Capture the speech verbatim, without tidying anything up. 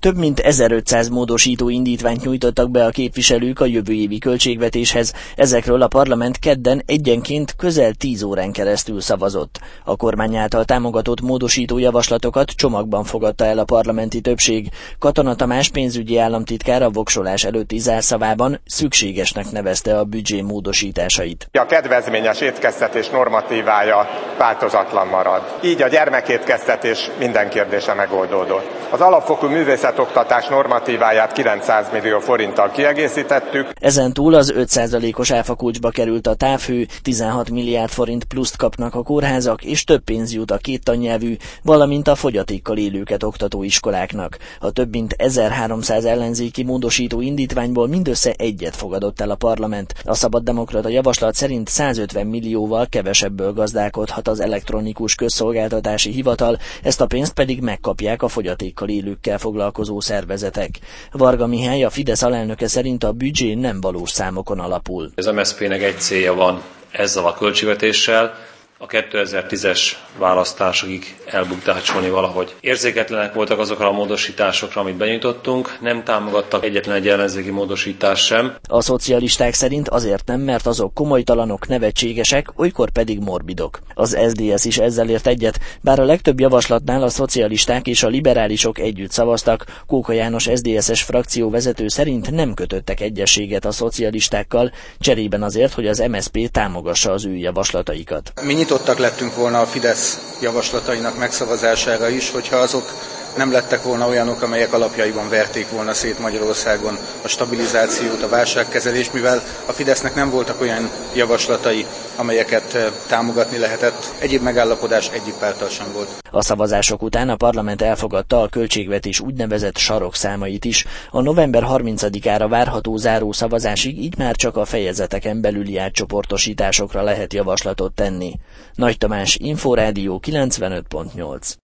Több mint ezerötszáz módosító indítványt nyújtottak be a képviselők a jövő évi költségvetéshez. Ezekről a parlament kedden egyenként közel tíz órán keresztül szavazott. A kormány által támogatott módosító javaslatokat csomagban fogadta el a parlamenti többség. Katona Tamás pénzügyi államtitkár a voksolás előtti zárszavában szükségesnek nevezte a büdzsé módosításait. A kedvezményes étkeztetés normatívája változatlan marad. Így a gyermekétkeztetés minden kérdése megoldódott. Az alapfokú művészetoktatás normatíváját kilencszáz millió forinttal kiegészítettük. Ezen túl az öt százalékos áfakulcsba került a távhő, tizenhat milliárd forint pluszt kapnak a kórházak, és több pénz jut a kéttannyelvű, valamint a fogyatékkal élőket oktató iskoláknak. A több mint ezerháromszáz ellenzéki módosító indítványból mindössze egyet fogadott el a parlament. A szabaddemokrata javaslat szerint százötven millióval kevesebből gazdálkodhat az elektronikus közszolgáltatási hivatal, ezt a pénzt pedig megkapják a fogyatékkal élőkkel foglalkozó szervezetek. Varga Mihály, a Fidesz alelnöke szerint a büdzsé nem valós számokon alapul. Az em es zé pének egy célja van ezzel a költségvetéssel, a kétezer-tízes választásokig elbukdácsolni valahogy. Érzéketlenek voltak azokra a módosításokra, amit benyújtottunk, nem támogattak egyetlen egy ellenzéki módosítást sem. A szocialisták szerint azért nem, mert azok komolytalanok, nevetségesek, olykor pedig morbidok. Az es zé dé es is ezzel ért egyet, bár a legtöbb javaslatnál a szocialisták és a liberálisok együtt szavaztak. Kóka János es zé dé es-es frakció vezető szerint nem kötöttek egyességet a szocialistákkal, cserében azért, hogy az em es zé pé támogassa az ő javaslataikat. Mi nyitottak lettünk volna a Fidesz javaslatainak megszavazására is, hogyha azok nem lettek volna olyanok, amelyek alapjaiban verték volna szét Magyarországon a stabilizációt, a válságkezelést, mivel a Fidesznek nem voltak olyan javaslatai, amelyeket támogatni lehetett. Egyéb megállapodás egyik párttal sem volt. A szavazások után a parlament elfogadta a költségvetés úgynevezett sarokszámait is. A november harmincadikára várható záró szavazásig így már csak a fejezeteken belüli átcsoportosításokra lehet javaslatot tenni. Nagy Tamás, Inforádió kilencvenöt pont nyolc.